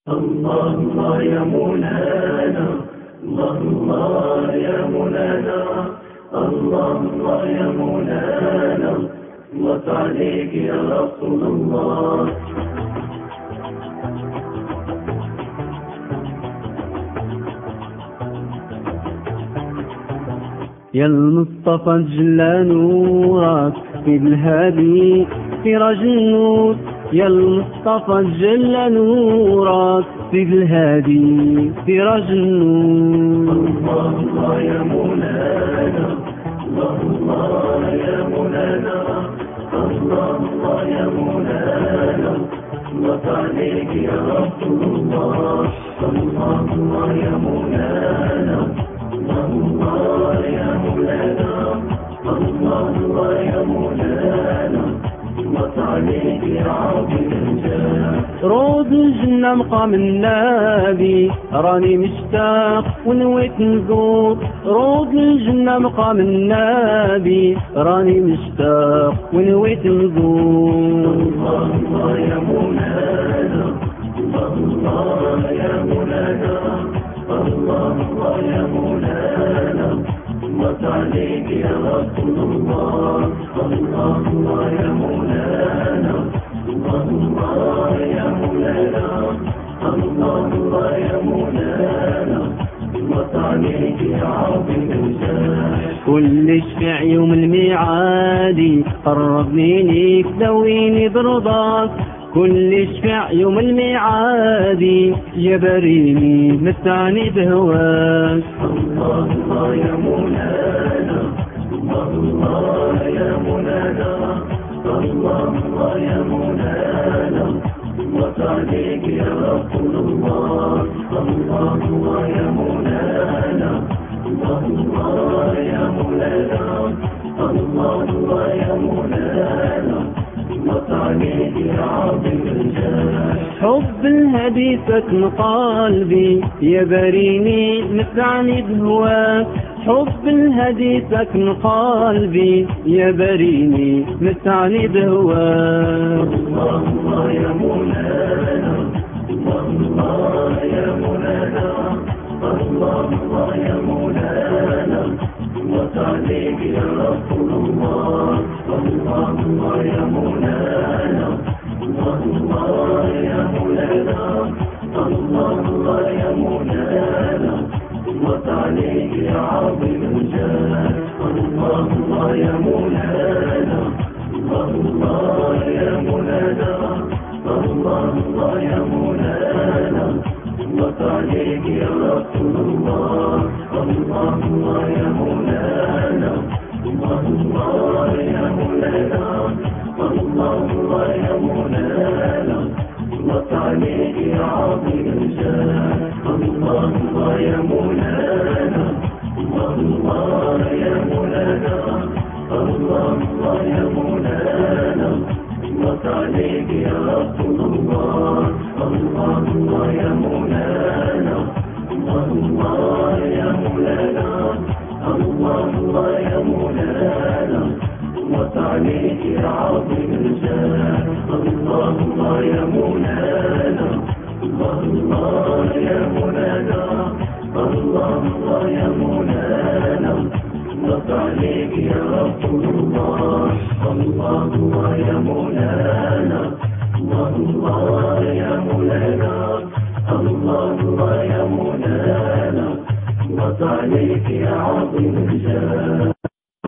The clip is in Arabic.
الله الله يا مولانا، الله الله يا مولانا، الله الله يا مولانا، الله عليك يا رسول الله. يا المصطفى جل نورك في الهادي سراج النور، يا المصطفى جل نورك في الهادي سراج النور. الله الله يا مولانا، الله الله يا مولانا، الله الله يا مولانا، الله عليك يا رسول الله. الله الله يا مولانا، الله الله يا مولانا، الله الله يا مولانا، الله عليك يا عظيم الجاه. روض الجنة مقام النبي راني مشتاق ونويت نزور، روض الجنة مقام النبي راني مشتاق ونويت نزور. الله الله يا مولانا، الله الله يا مولانا، الله الله يا مولانا، الله عليك يا رسول الله. الله الله يا مولانا، الله الله يا مولانا، الله الله يا مولانا، الله عليك يا عظيم الجاه. كل شفع يوم الميعاد قربني ليك دويني برضاك، كل شفع يوم الميعاد يا بريني متعني بهواك. الله الله يا مولانا، الله الله يا مولانا، الله الله يا مولانا، الله عليك يا رسول الله. الله الله يا مولانا، الله الله يا مولانا، الله الله يا مولانا، الله عليك يا عظيم الجاه. حب الهدي سكن قلبي يا بريني متعني بهواك، حب الهدي سكن قلبي يا بريني متعني بهواك. الله الله يا مولانا، الله الله يا مولانا، الله الله يا مولانا، الله عليك يا رسول الله. الله الله يا مولانا، الله الله يا مولانا، الله الله يا مولانا، الله عليك يا عظيم الجاه. الله الله يا مولانا، الله الله يا مولانا، الله الله يا مولانا، الله عليك يا رسول الله. الله الله يا مولانا، الله الله يا مولانا، الله الله يا مولانا، الله عليك يا عظيم الجاه. الله الله يا مولانا، الله الله يا مولانا، الله الله يا مولانا، الله عليك يا رسول الله. الله الله يا مولانا، الله الله يا مولانا، الله الله يا مولانا، الله عليك يا عظيم الجاه. الله الله يا مولانا، الله الله يا مولانا، الله الله يا مولانا، الله عليك يا رسول الله. الله الله يا مولانا، الله الله يا مولانا، الله الله يا مولانا، الله عليك يا عظيم الجاه.